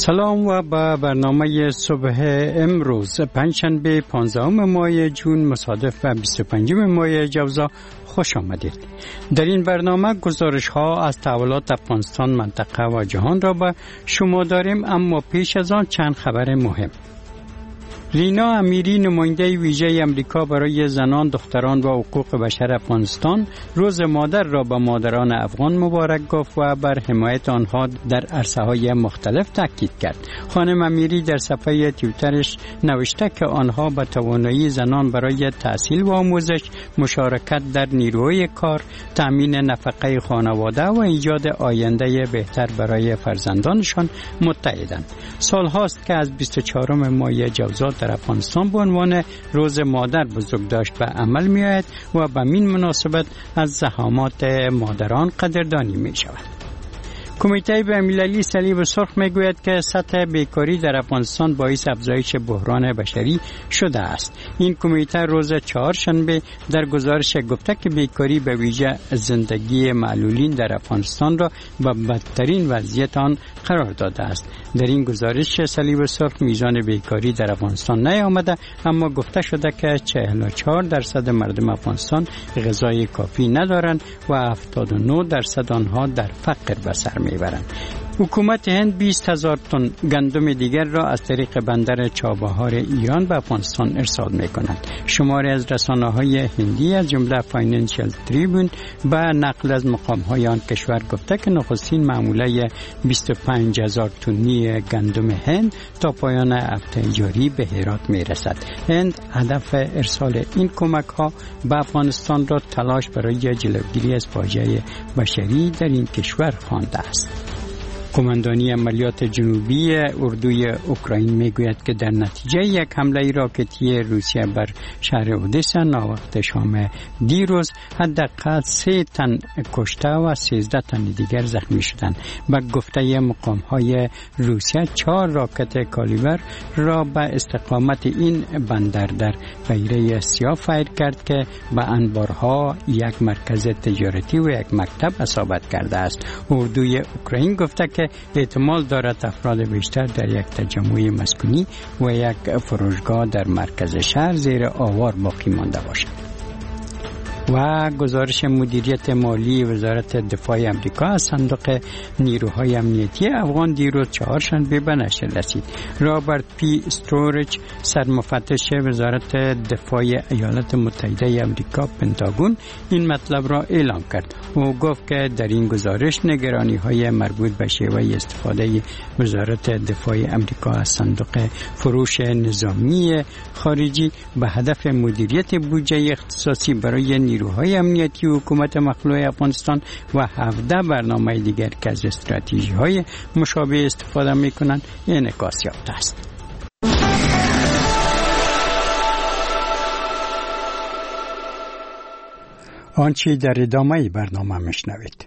سلام و به برنامه صبح امروز پنجشنبه 15 ماه جون مصادف به 25 ماه جوزا خوش آمدید. در این برنامه گزارش ها از تحولات افغانستان، منطقه و جهان را به شما داریم، اما پیش از آن چند خبر مهم. رینا امیری، نماینده ویژه امریکا برای زنان، دختران و حقوق بشر افغانستان، روز مادر را به مادران افغان مبارک گفت و بر حمایت آنها در عرصه‌های مختلف تاکید کرد. خانم امیری در صفحه توییترش نوشته که آنها به توانایی زنان برای تحصیل و آموزش، مشارکت در نیروی کار، تأمین نفقه خانواده و ایجاد آینده بهتر برای فرزندانشان متحدند. سالهاست که از 24 ماه جوزا در افغانستان به عنوان روز مادر بزرگداشت به عمل می آید و به این مناسبت از زحمات مادران قدردانی می شود. کمیته بین‌المللی صلیب سرخ میگوید که سطح بیکاری در افغانستان باعث افزایش بحران بشری شده است. این کمیته روز چهارشنبه در گزارش گفته که بیکاری به ویژه زندگی معلولین در افغانستان را به بدترین وضعیت آن قرار داده است. در این گزارش صلیب سرخ میزان بیکاری در افغانستان نیامده، اما گفته شده که 44% مردم افغانستان غذای کافی ندارند و 79% آنها در فقر به سر میبرند. حکومت هند 20,000 تن گندم دیگر را از طریق بندر چابهار ایران به افغانستان ارسال می‌کند. شماری از رسانه‌های هندی از جمله فاینانشل تریبون به نقل از مقام‌های آن کشور گفته که نخستین معامله 25,000 تنی گندم هند تا پایان هفته جاری به هرات می‌رسد. هند هدف ارسال این کمک‌ها به افغانستان را تلاش برای جلوگیری از فاجعه بشری در این کشور خوانده است. قماندانی عملیات جنوبی اردوی اوکراین میگوید که در نتیجه یک حمله راکتی روسیه بر شهر اودسا ناوقت شام دیروز حداقل 3 تن کشته و 13 تن دیگر زخمی شدند. به گفته مقام‌های روسیه 4 راکت کالیبر را به استقامت این بندر در بحیره سیاه فایر کرد که به انبارها، یک مرکز تجارتی و یک مکتب اصابت کرده است. اردوی اوکراین گفته که احتمال دارد افراد بیشتر در یک تجمع مسکونی و یک فروشگاه در مرکز شهر زیر آوار باقی مانده باشند. و گزارش مدیریت مالی وزارت دفاع آمریکا از صندوق نیروهای امنیتی افغان دیروز چهارشنبه به نشر رسید. رابرت پی استورج، سرمفتش وزارت دفاع ایالات متحده آمریکا پنتاگون، این مطلب را اعلام کرد. او گفت که در این گزارش نگرانی‌های مربوط به شیوه استفاده وزارت دفاع آمریکا از صندوق فروش نظامی خارجی به هدف مدیریت بودجه اختصاصی برای نیروهای امنیتی حکومت مخلوع افغانستان و 17 برنامه دیگر که از استراتژی‌های مشابه استفاده می‌کنند انعکاس یافته است. آنچه در ادامه برنامه میشنوید.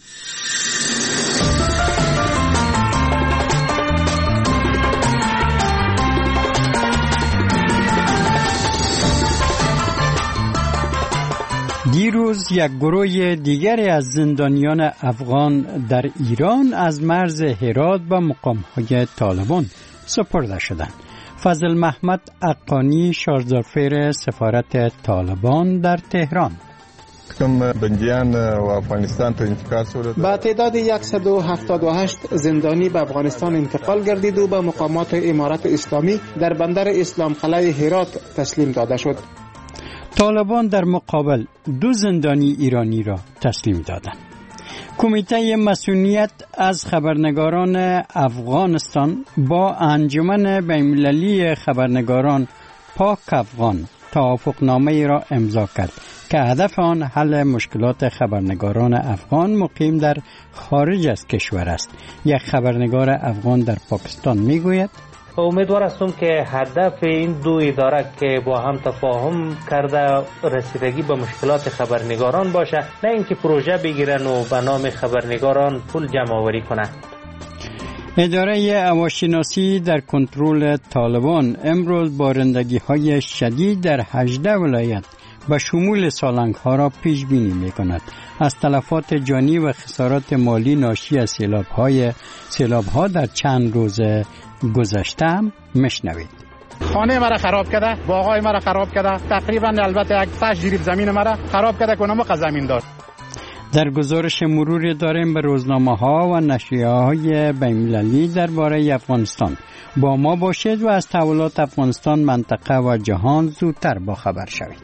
دیروز یک گروه دیگری از زندانیان افغان در ایران از مرز هرات به مقام‌های طالبان سپرده شدند. فضل محمد اقانی، شارژدارفر سفارت طالبان در تهران: بندیان و افغانستان ته انتقال شده. با تعداد 178 زندانی به افغانستان انتقال گردید و به مقامات امارت اسلامی در بندر اسلام قلعه هرات تسلیم داده شد. طالبان در مقابل 2 زندانی ایرانی را تسلیم دادند. کمیته مسئولیت از خبرنگاران افغانستان با انجمن بین‌المللی خبرنگاران پاک افغان توافقنامه را امضا کرد که هدف آن حل مشکلات خبرنگاران افغان مقیم در خارج از کشور است. یک خبرنگار افغان در پاکستان میگوید: امیدوار هستم که هدف این 2 اداره که با هم تفاهم کرده رسیدگی به مشکلات خبرنگاران باشه، نه اینکه پروژه بگیرن و به نام خبرنگاران پول جمع آوری کنن. اداره هواشناسی در کنترل طالبان امروز بارندگی‌های شدید در 18 ولایت و شمول سالنگ ها را پیش بینی می کند. از تلفات جانی و خسارات مالی ناشی از سیلاب ها در چند روز گذشته هم مشنوید. خانه مرا خراب کرده، باغای مرا خراب کرده، تقریبا البته یک فش جریب زمین مرا خراب کرده کنم و زمین دار. در گزارش مروری داریم به روزنامه ها و نشریه های بین‌المللی درباره افغانستان. با ما باشید و از تحولات افغانستان، منطقه و جهان زودتر با خبر شوید.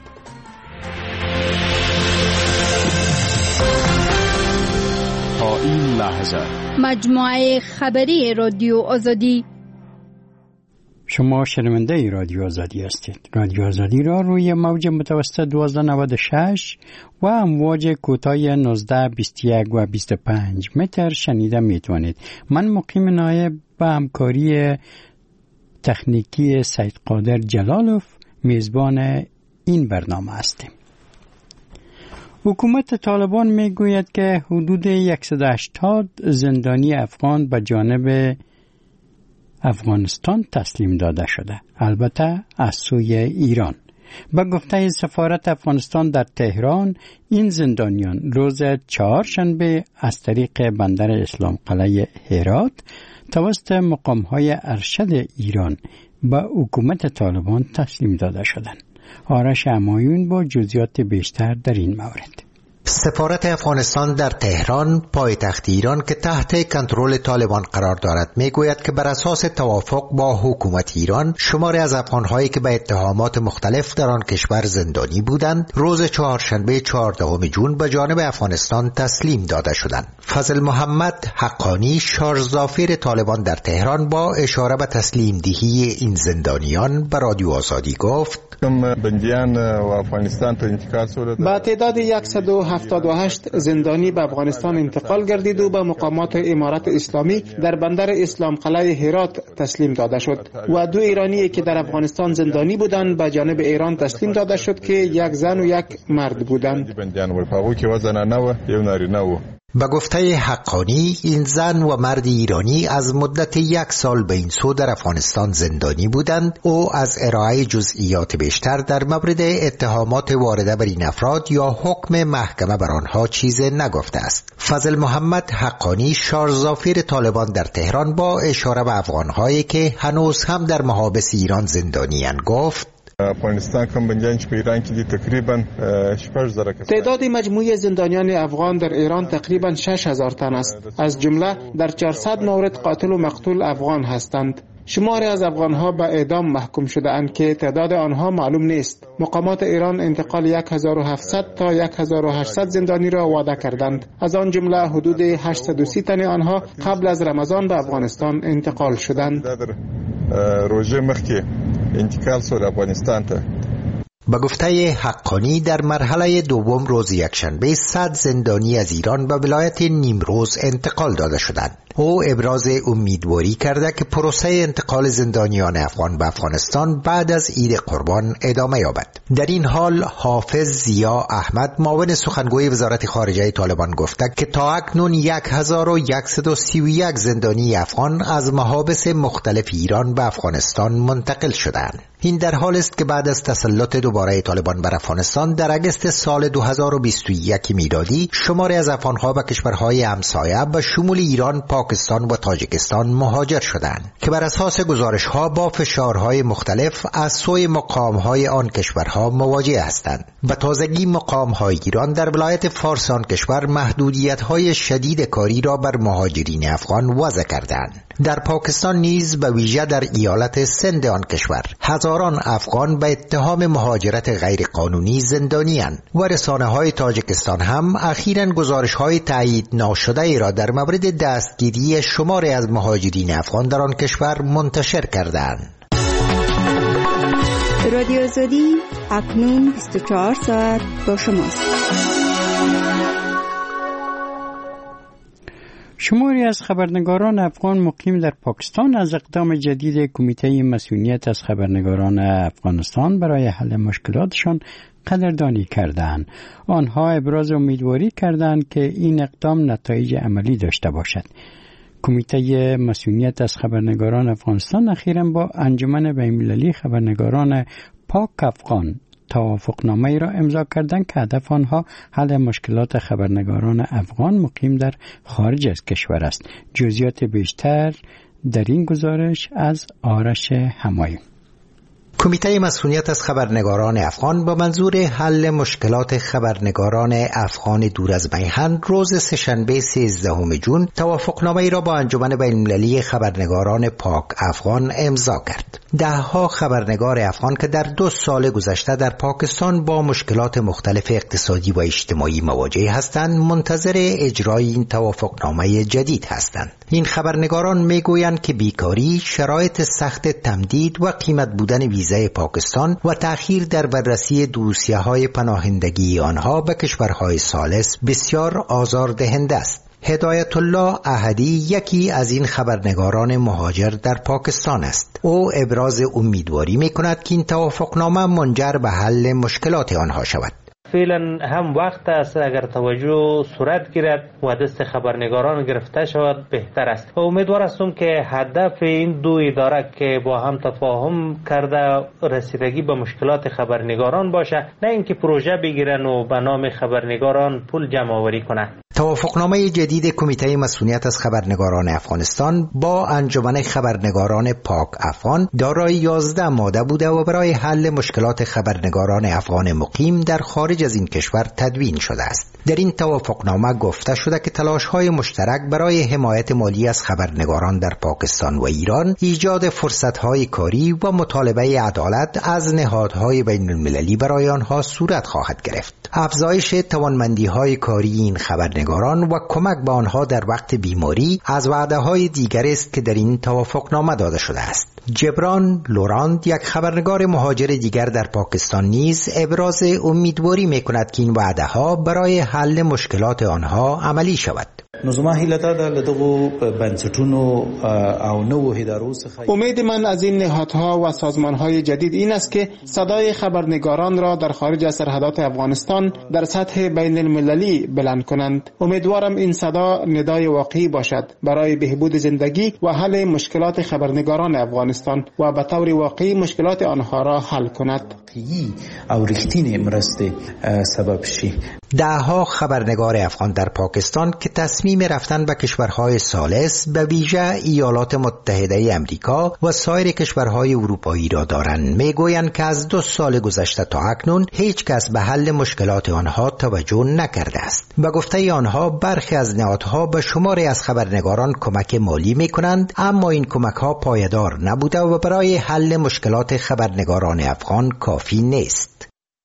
تا این لحظه مجموعه خبری رادیو آزادی. شما شنونده رادیو آزادی هستید. رادیو آزادی را روی موج متوسط 1296 و امواج کوتاه 19، 21 و 25 متر شنیده میتوانید. من مقیم نایب به همکاری تکنیکی سید قادر جلالوف میزبان این برنامه هستیم. حکومت طالبان میگوید که حدود 180 زندانی افغان به جانب افغانستان تسلیم داده شده، البته از سوی ایران. به گفته سفارت افغانستان در تهران، این زندانیان روز چهارشنبه از طریق بندر اسلام قلعه هرات توسط مقام‌های ارشد ایران به حکومت طالبان تسلیم داده شدند. آرش همایون با جزئیات بیشتر در این مورد. سفارت افغانستان در تهران، پایتخت ایران که تحت کنترل طالبان قرار دارد، میگوید که بر اساس توافق با حکومت ایران، شماری از افغان‌هایی که به اتهامات مختلف در آن کشور زندانی بودند، روز چهارشنبه 14 جون به جانب افغانستان تسلیم داده شدند. فضل محمد حقانی، شارژ طالبان در تهران، با اشاره به تسلیم دهی این زندانیان به رادیو آزادی گفت: با تعداد 178 زندانی به افغانستان انتقال گردید و به مقامات امارت اسلامی در بندر اسلام قلعه هرات تسلیم داده شد و 2 ایرانی که در افغانستان زندانی بودند به جانب ایران تسلیم داده شد که یک زن و یک مرد بودند. به گفته حقانی، این زن و مرد ایرانی از مدت 1 سال به این سو در افغانستان زندانی بودند. او از ارائه جزئیات بیشتر در مورد اتهامات وارده بر این افراد یا حکم محکمه بر آنها چیز نگفته است. فضل محمد حقانی، شارژ طالبان در تهران، با اشاره به افغان‌هایی که هنوز هم در محابس ایران زندانی‌اند گفت: تعداد مجموعی زندانیان افغان در ایران تقریبا 6000 تن است. از جمله در 400 مورد قاتل و مقتول افغان هستند. شماری از افغانها به اعدام محکوم شده اند که تعداد آنها معلوم نیست. مقامات ایران انتقال 1700 تا 1800 زندانی را وعده کردند. از آن جمله حدود 830 تن آنها قبل از رمضان به افغانستان انتقال شدند. به گفته حقانی، در مرحله دوم روز یکشنبه 100 زندانی از ایران به ولایت نیمروز انتقال داده شدند. او ابراز امیدواری کرده که پروسه انتقال زندانیان افغان به افغانستان بعد از عید قربان ادامه یابد. در این حال حافظ ضیا احمد، معاون سخنگوی وزارت خارجه طالبان، گفته که تا اکنون 1131 زندانی افغان از محابس مختلف ایران به افغانستان منتقل شدند. این در حال است که بعد از تسلط دوباره طالبان بر افغانستان در اگست سال 2021 میلادی، شماری از افغانها به کشورهای همسایه به شمول ایران، پاکستان و تاجیکستان مهاجر شدند که بر اساس گزارش‌ها با فشارهای مختلف از سوی مقام‌های آن کشورها مواجه هستند. به تازگی مقام‌های ایران در ولایت فارس آن کشور محدودیت‌های شدید کاری را بر مهاجرین افغان وضع کردند. در پاکستان نیز به ویژه در ایالت سند آن کشور هزاران افغان به اتهام مهاجرت غیرقانونی زندانی‌اند و رسانه‌های تاجیکستان هم اخیراً گزارش‌های تایید ناشده ای را در مورد دستگیری شماری از مهاجرین افغان در آن کشور منتشر کردند. رادیو آزادی اکنون 24 ساعت با شماست. شماری از خبرنگاران افغان مقیم در پاکستان از اقدام جدید کمیته مسئولیت از خبرنگاران افغانستان برای حل مشکلاتشان قدردانی کردند. آنها ابراز امیدواری کردند که این اقدام نتایج عملی داشته باشد. کمیته مسئولیت از خبرنگاران افغانستان اخیراً با انجمن بین‌المللی خبرنگاران پاک افغان توافقنامه را امضا کردند که هدف آنها حل مشکلات خبرنگاران افغان مقیم در خارج از کشور است. جزئیات بیشتر در این گزارش از آرش همایی. کمیته مسئولیت از خبرنگاران افغان با منظور حل مشکلات خبرنگاران افغان دور از میهن روز سه‌شنبه 13 جون توافقنامه‌ای را با انجمن بین‌المللی خبرنگاران پاک افغان امضا کرد. ده‌ها خبرنگار افغان که در 2 سال گذشته در پاکستان با مشکلات مختلف اقتصادی و اجتماعی مواجه هستند، منتظر اجرای این توافقنامه جدید هستند. این خبرنگاران میگویند که بیکاری، شرایط سخت تمدید و قیمت بودن ویزای پاکستان و تأخیر در بررسی دوسیه‌های پناهندگی آنها به کشورهای ثالث بسیار آزاردهنده است. هدایت الله احدی یکی از این خبرنگاران مهاجر در پاکستان است. او ابراز امیدواری می‌کند که این توافقنامه منجر به حل مشکلات آنها شود. فعلا هم وقت است اگر توجه صورت گیرد و دست خبرنگاران گرفته شود بهتر است. و امیدوار هستم که هدف این 2 اداره که با هم تفاهم کرده رسیدگی به مشکلات خبرنگاران باشه، نه اینکه پروژه بگیرن و به نام خبرنگاران پول جمع آوری کنند. توافقنامه جدید کمیته مسئولیت از خبرنگاران افغانستان با انجمن خبرنگاران پاک افغان دارای 11 ماده بوده و برای حل مشکلات خبرنگاران افغان مقیم در خارج از این کشور تدوین شده است. در این توافقنامه گفته شده که تلاش‌های مشترک برای حمایت مالی از خبرنگاران در پاکستان و ایران، ایجاد فرصت‌های کاری و مطالبه عدالت از نهادهای بین‌المللی برای آنها صورت خواهد گرفت. افزایش توانمندی‌های کاری این خبرنگاران و کمک به آنها در وقت بیماری از وعده‌های دیگر است که در این توافقنامه داده شده است. جبران لوراند، یک خبرنگار مهاجر دیگر در پاکستان، نیز ابراز امیدواری می‌کند که این وعده‌ها برای حل مشکلات آنها عملی شود. امید من از این نهادها و سازمانهای جدید این است که صدای خبرنگاران را در خارج از سرحدات افغانستان در سطح بین المللی بلند کنند. امیدوارم این صدا ندای واقعی باشد برای بهبود زندگی و حل مشکلات خبرنگاران افغانستان و به طور واقعی مشکلات آنها را حل کند. ده‌ها خبرنگار افغان در پاکستان که تصمیم رفتن به کشورهای ثالث به ویژه ایالات متحده امریکا و سایر کشورهای اروپایی را دارند، میگویند که از 2 سال گذشته تا اکنون هیچ کس به حل مشکلات آنها توجه نکرده است. به گفته آنها برخی از نهادها به شماری از خبرنگاران کمک مالی میکنند، اما این کمک‌ها پایدار نبوده و برای حل مشکلات خبرنگاران افغان کافی نیست.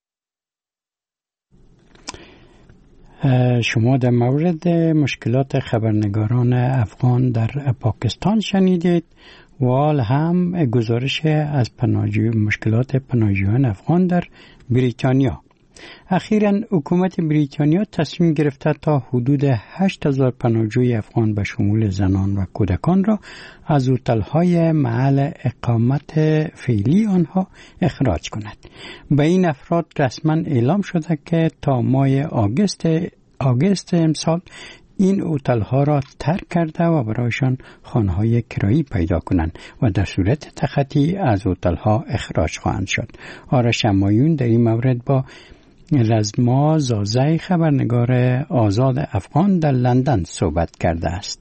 شما در مورد مشکلات خبرنگاران افغان در پاکستان شنیدید و حال هم گزارش از مشکلات پناهجویان افغان در بریتانیا. اخیراً حکومت بریتانیا تصمیم گرفته تا حدود 8,000 پناهجوی افغان به شمول زنان و کودکان را از هتل‌های محل اقامت فعلی آنها اخراج کند. به این افراد رسما اعلام شده که تا ماه آگوست امسال این هتل‌ها را ترک کرده و برایشان خانه‌های کرایی پیدا کنند و در صورت تخطی از هتل‌ها اخراج خواهند شد. آرش همایون در این مورد با رزما زازای خبرنگار آزاد افغان در لندن صحبت کرده است.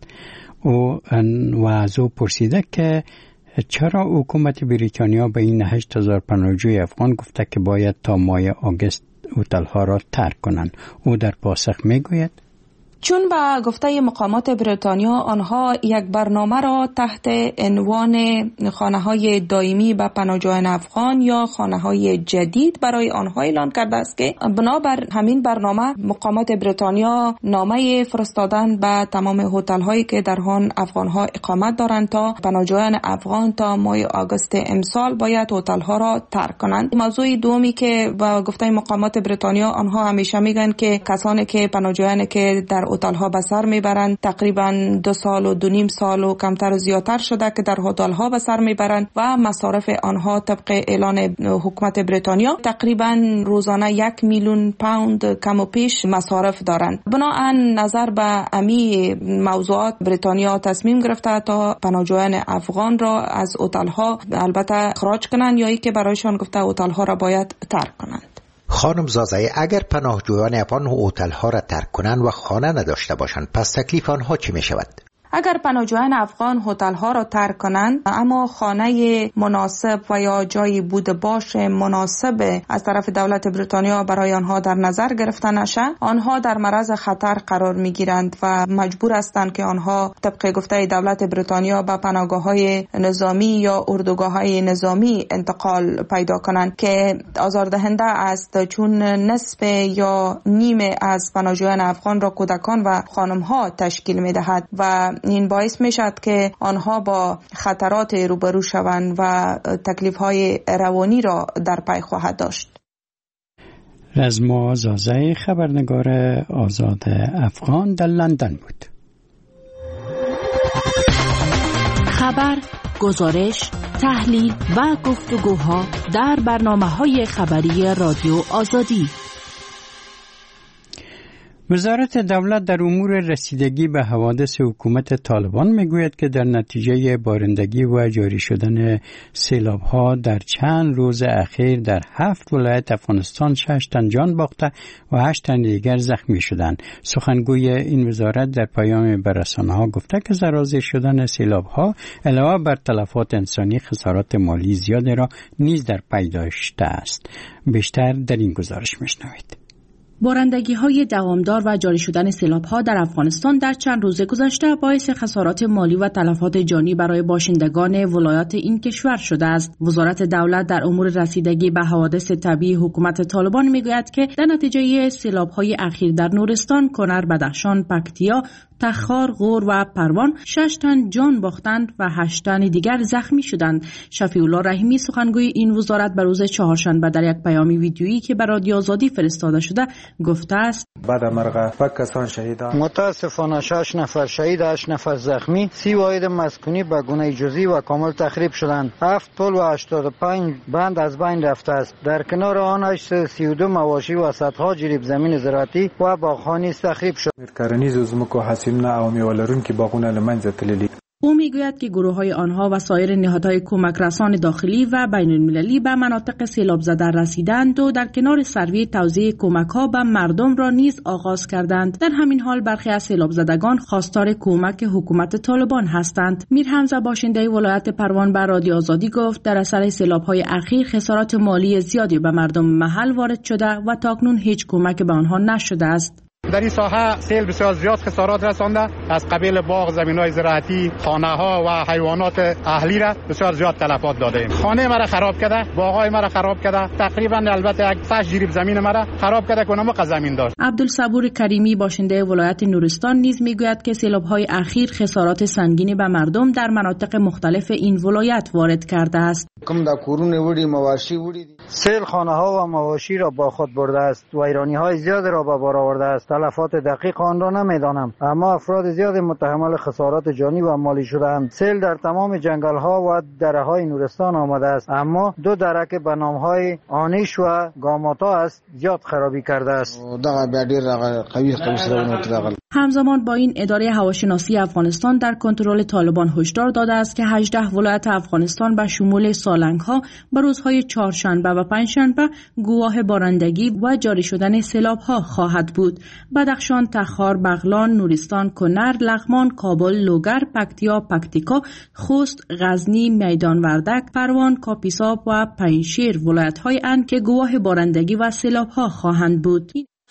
او از او پرسیده که چرا حکومت بریتانیا به این 8,000 پناهجوی افغان گفته که باید تا ماه آگوست هتل‌ها را ترک کنند. او در پاسخ میگوید چون به گفته مقامات بریتانیا آنها یک برنامه را تحت عنوان خانه‌های دائمی به پناهجویان افغان یا خانه‌های جدید برای آنها اعلان کرده است که بنابر همین برنامه مقامات بریتانیا نامه فرستادن به تمام هتل‌هایی که در آن افغان‌ها اقامت دارند تا پناهجویان افغان تا ماه آگوست امسال باید هتل‌ها را ترک کنند. موضوع دومی که به گفته مقامات بریتانیا آنها همیشه میگن که کسانی که پناهجویان که در هتل‌ها به سر میبرند تقریبا 2 سال و 2.5 سال و کمتر و زیادتر شده که در هتل‌ها به سر میبرند و مصارف آنها طبق اعلان حکومت بریتانیا تقریبا روزانه 1 میلیون پوند کم و پیش مصارف دارند. بنابراین نظر به امی موضوعات بریتانیا تصمیم گرفته تا پناهجویان افغان را از هتل‌ها البته اخراج کنند یا ای که برایشان گفته هتل‌ها را باید ترک کنند. خانم زازای، اگر پناهجویان افغان هتل‌ها را ترک کنند و خانه نداشته باشند، پس تکلیف آنها چی می شود؟ اگر پناهجویان افغان هتل‌ها را ترک کنند اما خانه مناسب و یا جای بود باش مناسب از طرف دولت بریتانیا برای آنها در نظر گرفته نشه، آنها در معرض خطر قرار می‌گیرند و مجبور هستند که آنها طبق گفته دولت بریتانیا به پناهگاه‌های نظامی یا اردوگاه‌های نظامی انتقال پیدا کنند که آزاردهنده است، چون نصف یا نیمه از پناهجویان افغان را کودکان و خانم‌ها تشکیل می‌دهد و این باعث می شود که آنها با خطرات روبرو شوند و تکلیف‌های روانی را در پی خواهد داشت. رزما زازای، خبرنگار آزاد افغان، در لندن بود. خبر، گزارش، تحلیل و گفتگوها در برنامه‌های خبری رادیو آزادی. وزارت دولت در امور رسیدگی به حوادث حکومت طالبان میگوید که در نتیجه بارندگی و جاری شدن سیلاب‌ها در چند روز اخیر در 7 ولایت افغانستان 6 تن جان باخته و 8 تن دیگر زخمی شدند. سخنگوی این وزارت در پیام به رسانه‌ها گفته که زلزله شدن سیلاب‌ها علاوه بر تلفات انسانی خسارات مالی زیادی را نیز در پی داشته است. بیشتر در این گزارش میشنوید. بارندگی‌های دوامدار و جاری شدن سیلاب‌ها در افغانستان در چند روز گذشته باعث خسارات مالی و تلفات جانی برای باشندگان ولایات این کشور شده است. وزارت دولت در امور رسیدگی به حوادث طبیعی حکومت طالبان میگوید که در نتیجه سیلاب‌های اخیر در نورستان، کنر، بدخشان، پکتیا، تخار، غور و پروان 6 تن جان باختند و 8 تن دیگر زخمی شدند. شفیع الله رحیمی، سخنگوی این وزارت، به روز چهارشنبه در یک پیام ویدیویی که به رادیو آزادی فرستاده شده گفته است: بعد مرغ و کسان شهیدان، متاسفانه 6 نفر شهید، 8 نفر زخمی، 30 واحد مسکونی به گونه جزئی و کامل تخریب شدند. 7 پل و 85 بند از بین رفته است. در کنار آن 832 مواشی و صدها جریب زمین زراعتی و باغ‌ها تخریب شد. کرنیز زمکو حاصلونه او میوه‌لرونکي باغونه له منځه تللي. او میگوید که گروه‌های آنها و سایر نهادهای کمک رسان داخلی و بین المللی به مناطق سیلاب زده رسیدند و در کنار سروی توزیع کمک‌ها به مردم را نیز آغاز کردند. در همین حال برخی از سیلاب زدگان خواستار کمک حکومت طالبان هستند. میر حمزه، باشنده ولایت پروان، به رادیو آزادی گفت در اثر سیلاب‌های اخیر خسارات مالی زیادی به مردم محل وارد شده و تاکنون هیچ کمک به آنها نشده است. در این ساحه سیل بسیار زیاد خسارات رسانده، از قبیل باغ، زمین‌های زراعتی، خانه‌ها و حیوانات اهلی را بسیار زیاد تلفات داده. خانه مرا خراب کرده، باغ‌های مرا خراب کرده، تقریبا البته 8 جریب زمین مرا خراب کرده که نمک زمین داشت. عبدالصبور کریمی، باشنده ولایت نورستان، نیز میگوید که سیلاب‌های اخیر خسارات سنگینی به مردم در مناطق مختلف این ولایت وارد کرده است. کم دا کورونه وړي مواشی وړي سیل خانه‌ها و مواشی را با خود برده است و ویرانی‌های زیاد را به بار آورده است. تلفات دقیق آن را نمیدانم، اما افراد زیاد متحمل خسارات جانی و مالی شدند. سیل در تمام جنگل‌ها و دره‌های نورستان آمده است، اما 2 دره که به نام‌های آنیش و گاماتا است زیاد خرابی کرده است. همزمان با این، اداره هواشناسی افغانستان در کنترل طالبان هشدار داده است که 18 ولایت افغانستان به شمول سالنگ‌ها به روزهای چهارشنبه و پنجشنبه گواه بارندگی و جاری شدن سیلاب‌ها خواهد بود. بدخشان، تخار، بغلان، نورستان، کنر، لغمان، کابل، لوگر، پکتیا، پکتیکا، خوست، غزنی، میدان وردک، پروان، کاپیسا و پنجشیر ولایت‌های اند که گواه بارندگی و سیلاب‌ها خواهند بود.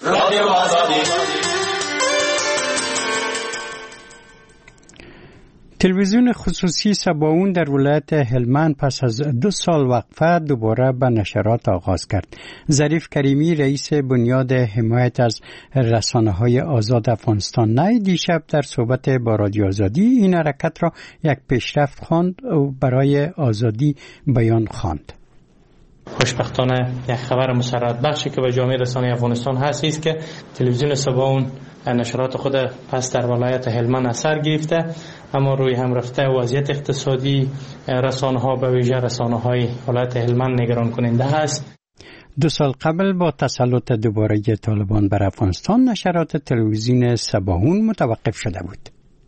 تلویزیون خصوصی سباون در ولایت هلمند پس از 2 سال وقفه دوباره به نشرات آغاز کرد. ظریف کریمی، رئیس بنیاد حمایت از رسانه‌های آزاد افغانستان نای، دیشب در صحبت با رادیو آزادی این حرکت را یک پیشرفت خواند و برای آزادی بیان خواند. خوشبختانه یک خبر مسرت بخشی که به جامعه رسانه افغانستان هست است که تلویزیون سباون نشرات خود پس در ولایت هلمند اثر گرفته، اما روی هم رفته وضعیت اقتصادی رسانه‌ها به ویژه رسانه‌های ولایت هلمند نگران کننده است. 2 سال قبل با تسلط دوباره طالبان بر افغانستان نشرات تلویزیون سباون متوقف شده بود.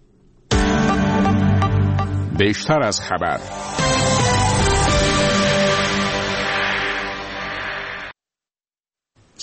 بیشتر از خبر.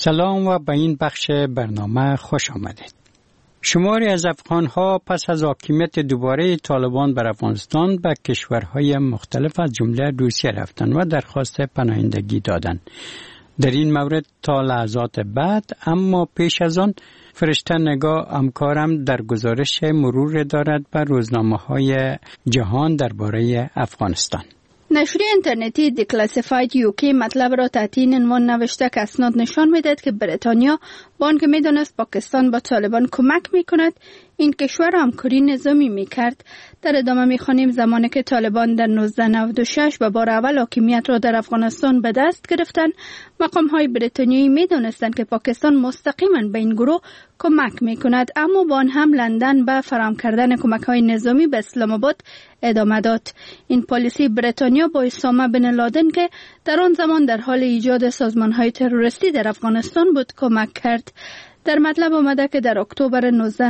سلام و به این بخش برنامه خوش آمدید. شماری از افغان‌ها پس از حاکمیت دوباره طالبان بر افغانستان به کشورهای مختلف از جمله روسیه رفتند و درخواست پناهندگی دادند. در این مورد تا لحظات بعد اما پیش از آن فرشته نگاه همکارم در گزارش مرور دارد بر روزنامه‌های جهان درباره افغانستان. نشریه اینترنتی دیکلاسیفاید یوکی مطلب را تحت این عنوان نوشته که اسناد نشان می‌دهد که بریتانیا با آنکه می‌دانست پاکستان با طالبان کمک می‌کند این کشور را همکاری نظامی می‌کرد. در ادامه می‌خوانیم زمانی که طالبان در 1996 به بار اول حاکمیت را در افغانستان به دست گرفتند، مقام‌های بریتانیایی می‌دانستند که پاکستان مستقیما به این گروه کمک می‌کند، اما با آن هم لندن به فراهم کردن کمک‌های نظامی به اسلام آباد ادامه داد. این پالیسی بریتانیا با اسامه بن لادن که در آن زمان در حال ایجاد سازمان‌های تروریستی در افغانستان بود کمک کرد. در مطلب آمده که در اکتبر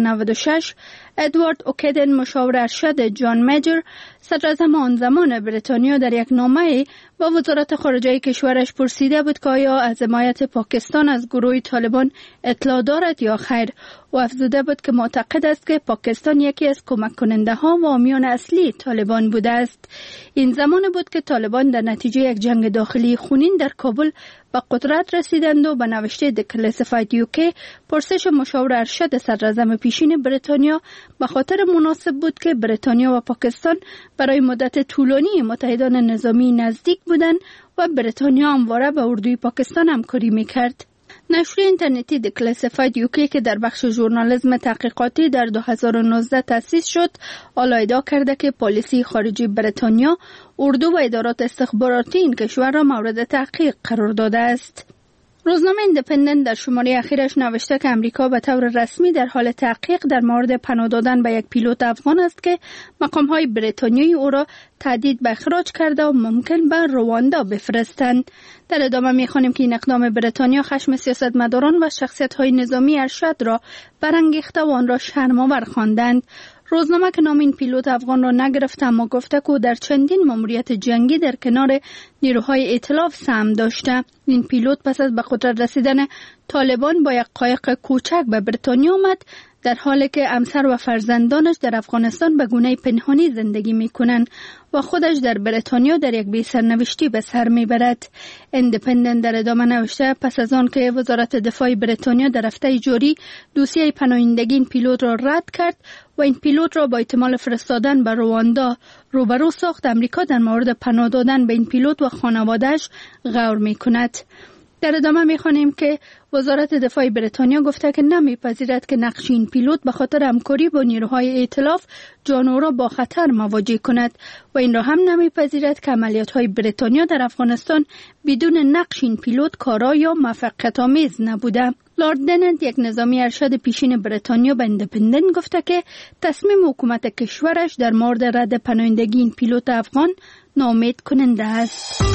1996 ادوارد اوکیدن مشاور ارشد جان میجر صدراعظم آن زمان بریتانیا در یک نامه با وزارت خارجه کشورش پرسیده بود که آیا از حمایت پاکستان از گروه طالبان اطلاع دارد یا خیر. و افزوده بود که معتقد است که پاکستان یکی از کمک کننده ها و حامیان اصلی طالبان بوده است. این زمان بود که طالبان در نتیجه یک جنگ داخلی خونین در کابل به قدرت رسیدند و به نوشته دیکلاسیفاید یوکی پرسش مشاور ارشد صدراعظم پیشین بریتانیا به خاطر مناسب بود که بریتانیا و پاکستان برای مدت طولانی متحدان نظامی نزدیک بودند و بریتانیا همواره با اردوی پاکستان همکاری میکرد. نشریه اینترنتی دیکلاسیفاید یوکی که در بخش ژورنالیسم تحقیقاتی در 2019 تأسیس شد، حالا ادعا کرده که پالیسی خارجی بریتانیا اردو و ادارات استخباراتی این کشور را مورد تحقیق قرار داده است. روزنامه ایندیپندنت در شماره اخیرش نوشته که امریکا به طور رسمی در حال تحقیق در مورد پناه دادن به یک پیلوت افغان است که مقام‌های بریتانیایی او را تهدید به اخراج کرده و ممکن به رواندا بفرستند. در ادامه می‌خوانیم که این اقدام بریتانیا خشم سیاستمداران و شخصیت‌های نظامی ارشد را برانگیخته و آن را شرم‌آور خواندند. روزنامه که نام این پیلوت افغان را نگرفت اما گفته که در چندین ماموریت جنگی در کنار نیروهای ائتلاف سهم داشته. این پیلوت پس از به قدرت رسیدن طالبان با یک قایق کوچک به بریتانیا آمد، در حالی که همسر و فرزندانش در افغانستان به گونه پنهانی زندگی میکنند و خودش در بریتانیا در یک بی سرنوشتی به سر میبرد. ایندیپندنت در ادامه نوشته پس از آن که وزارت دفاع بریتانیا در هفته جاری دوسیه پناهندگی این پیلوت را رد کرد و این پیلوت را با احتمال فرستادن به رواندا روبرو ساخت، امریکا در مورد پناه دادن به این پیلوت و خانواده‌اش غور میکند. در ادامه میخوانیم که وزارت دفاع بریتانیا گفته که نمیپذیرد که نقش این پیلوت به خاطر همکاری با نیروهای ائتلاف جان او را با خطر مواجه کند و این را هم نمیپذیرد که عملیات‌های بریتانیا در افغانستان بدون نقش این پیلوت کارا یا موفقیت‌آمیز نبوده. لارد دننت یک نظامی ارشد پیشین بریتانیا به ایندیپندنت گفته که تصمیم حکومت کشورش در مورد رد پناهندگی این پیلوت افغان ناامید کننده است.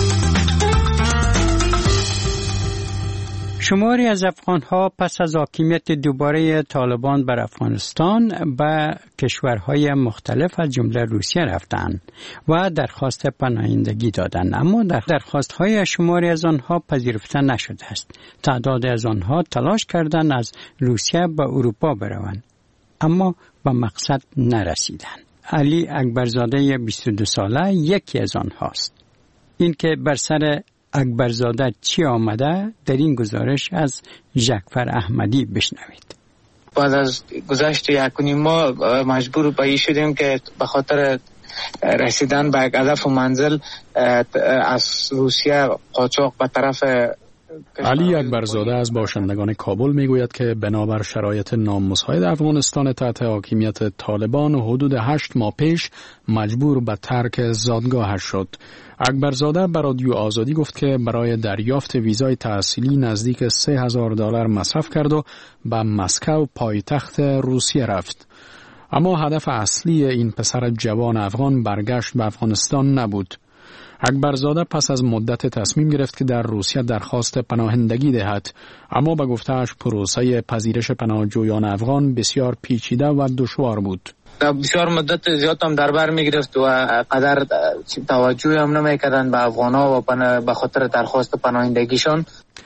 شماری از افغان‌ها پس از حاکمیت دوباره طالبان بر افغانستان به کشورهای مختلف از جمله روسیه رفتند و درخواست پناهندگی دادند، اما درخواست‌های شماری از آنها پذیرفته نشده است. تعداد از آنها تلاش کردند از روسیه به اروپا بروند، اما به مقصد نرسیدند. علی اکبرزاده 22 ساله یکی از آنهاست. این که بر سر اکبرزاده چی آمده در این گزارش از ژکفر احمدی بشنوید. بعد از گذشت 1.5 ماه مجبور به این شدیم که به خاطر رسیدن به یک هدف و منزل از روسیه قاچاق به طرف علی اکبرزاده از باشندگان کابل میگوید که بنابر شرایط نامساعد افغانستان تحت حاکمیت طالبان حدود 8 ماه پیش مجبور به ترک زادگاهش شد. اکبرزاده به رادیو آزادی گفت که برای دریافت ویزای تحصیلی نزدیک $3,000 مصرف کرد و به مسکو پایتخت روسیه رفت. اما هدف اصلی این پسر جوان افغان برگشت به افغانستان نبود. اکبرزاده پس از مدت تصمیم گرفت که در روسیه درخواست پناهندگی دهد، اما به گفته‌اش پروسه پذیرش پناهجویان افغان بسیار پیچیده و دشوار بود. بسیار مدت زیاد هم در بر میگرفت و قدر توجه هم نمیکردن به افغان‌ها و به خاطر درخواست پناهندگیشان.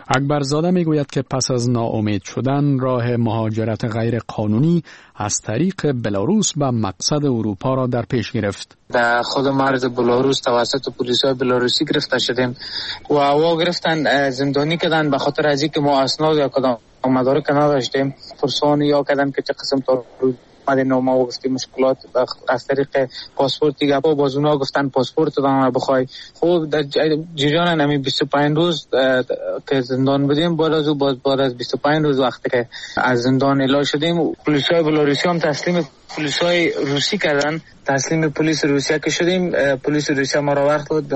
اکبرزاده میگوید که پس از ناامید شدن راه مهاجرت غیر قانونی از طریق بلاروس به مقصد اروپا را در پیش گرفت. در خود مرز بلاروس توسط پلیسای بلاروسی گرفته شدیم و هوا گرفتن، زندانی کردن به خاطر از اینکه ما اسناد یا کدام مدارک نداشتیم. پرسان یا کردن که چه قسم تا مدن ما گفتیم مشکلات از طریق پاسپورت دیگه باز اونا گفتن پاسپورت دادن بخوای. خب در جریان همین 25 روز که زندان بودیم، بعد از 25 روز وقتی که از زندان اعلام شدیم، پلیسای بلاروسی هم تسلیم پلیسای روسی کردن. تسلیم پلیس روسیه که شدیم، پلیس روسیه ما را وقت بود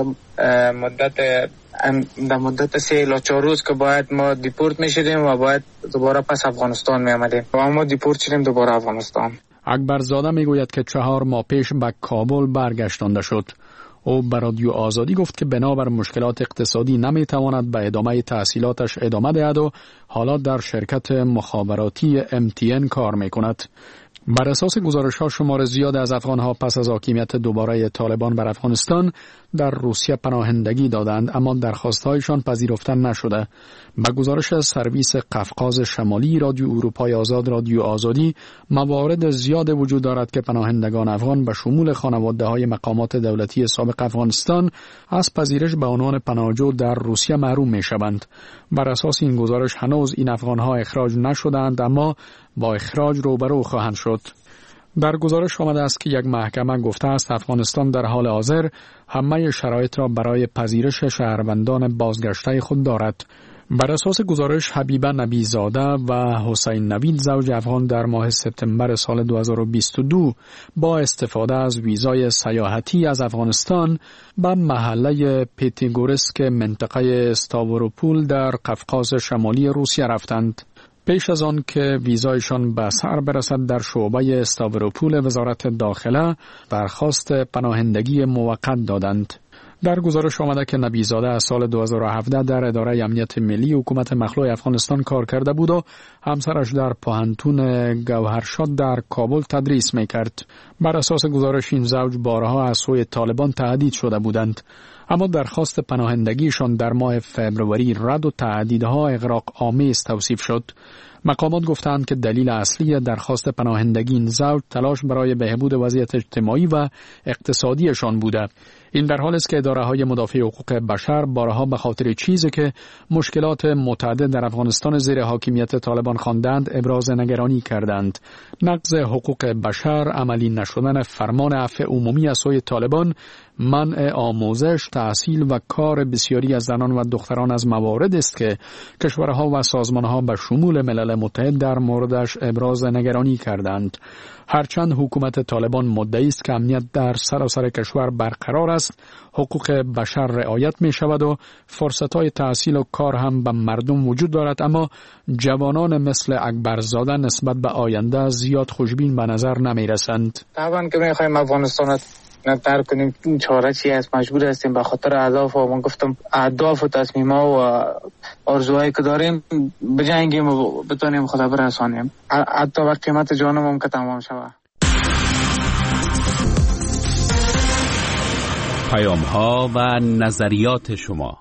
در مدت 3 الی 4 روز که باید ما دیپورت می شدیم و باید دوباره پس افغانستان می آمدیم و ما دیپورت شدیم دوباره افغانستان. اکبرزاده می گوید که 4 ماه پیش به کابل برگشتانده شد. او به رادیو آزادی گفت که بنابر مشکلات اقتصادی نمی تواند به ادامه تحصیلاتش ادامه دهد و حالا در شرکت مخابراتی MTN کار می کند. بر اساس گزارش‌ها شمار زیاد از افغان‌ها پس از حاکمیت دوباره طالبان بر افغانستان در روسیه پناهندگی دادند، اما درخواست‌هایشان پذیرفته نشده. به گزارش سرویس قفقاز شمالی رادیو اروپای آزاد رادیو آزادی، موارد زیاد وجود دارد که پناهندگان افغان به شمول خانواده‌های مقامات دولتی سابق افغانستان از پذیرش به عنوان پناهجو در روسیه محروم می‌شوند. بر اساس این گزارش هنوز این افغان‌ها اخراج نشدند، اما با اخراج روبرو خواهند شد. در گزارش آمده است که یک محکمه گفته است افغانستان در حال حاضر همه شرایط را برای پذیرش شهروندان بازگشته خود دارد. بر اساس گزارش حبیبه نبیزاده و حسین نوید زوج افغان در ماه سپتامبر سال 2022 با استفاده از ویزای سیاحتی از افغانستان به محله پیتیگورسک منطقه استاوروپول در قفقاز شمالی روسیه رفتند. پیش از آن که ویزایشان به سر برسد در شعبه استاوروپول وزارت داخله درخواست پناهندگی موقت دادند. در گزارش آمده که نبیزاده از سال 2017 در اداره امنیت ملی حکومت مخلوع افغانستان کار کرده بود و همسرش در پوهنتون گوهرشاد در کابل تدریس میکرد. بر اساس گزارش این زوج بارها از سوی طالبان تهدید شده بودند، اما درخواست پناهندگیشان در ماه فبروری رد و تهدیدها اغراق آمیز توصیف شد. مقامات گفتند که دلیل اصلی درخواست پناهندگی این زوج تلاش برای بهبود وضعیت اجتماعی و اقتصادیشان بوده. این در حالی است که اداره‌های مدافع حقوق بشر بارها به خاطر چیزی که مشکلات متعدد در افغانستان زیر حاکمیت طالبان خواندند ابراز نگرانی کردند. نقض حقوق بشر، عملی نشدن فرمان عفو عمومی از سوی طالبان، منع آموزش، تحصیل و کار بسیاری از زنان و دختران از موارد است که کشورها و سازمانها به شمول ملل متحد در موردش ابراز نگرانی کردند. هرچند حکومت طالبان مدعی است که امنیت در سراسر کشور برقرار است، حقوق بشر رعایت می شود و فرصت‌های تحصیل و کار هم به مردم وجود دارد، اما جوانان مثل اکبرزاده نسبت به آینده زیاد خوشبین به نظر نمی رسند. طبعا که می خواهیم افغانستان نتر کنیم، این چاره چی است؟ مجبور هستیم به خاطر اهداف و من گفتم اهداف و تصمیم‌ها و آرزوهایی که داریم بجنگیم و بتونیم خدا برسانیم، حتی به قیمت جانم هم که تمام شود. پیام‌ها و نظریات شما.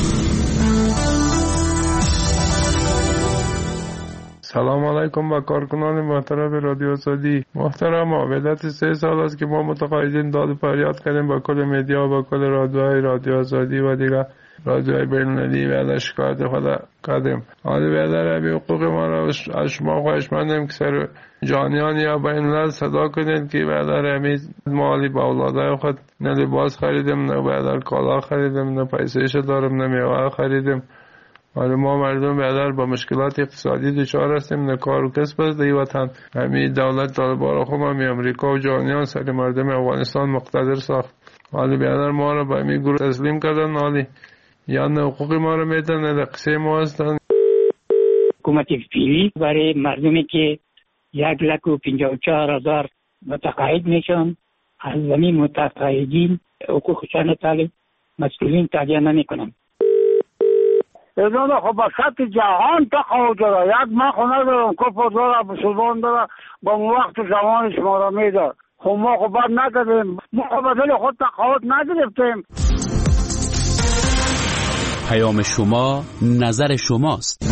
سلام علیکم با کارکنان محترم رادیو آزادی. محترم، مدت 3 سال است که ما متقاعدین داد و فریاد کردیم با کل مدیا و با کل رادیوهای رادیو آزادی و دیگر رادیوهای بین‌المللی و از شکایت خود کردیم. حالی بیادر همی حقوق ما را از شما خواهش مندیم که سر جانیان یا بین‌الملل صدا کنید که بیادر همی مالی با اولادای خود نه لباس خریدیم، نه بیادر کالا خریدیم، نه پیسهش دارم، نه میوه خریدیم. حالا ما مردم بیادر با مشکلات اقتصادی دچار هستیم، نه کار و کسب است در وطن. همین دولت طالبان را خود همی امریکا و جهانیان سر مردم افغانستان مقتدر ساخت. حالا بیادر ما را به همین گروه تسلیم کردن، حالی یا نه حقوق ما را میدن نه در قصه ما هستن. حکومت فعلی برای مردمی که 1,54,000 متقاعد میشن، از زمین متقاعدین حقوقشان طالب مسئولین تادیه نمیکنن. اینا خب با سطح جهان تقاعد داره. یک ما خونه دارم کفر داره بسلمان داره با وقت زمان شما را میده. خب ما خب باید نکردیم، ما خب بدل خود تقاعد نگرفتیم. پیام شما نظر شماست.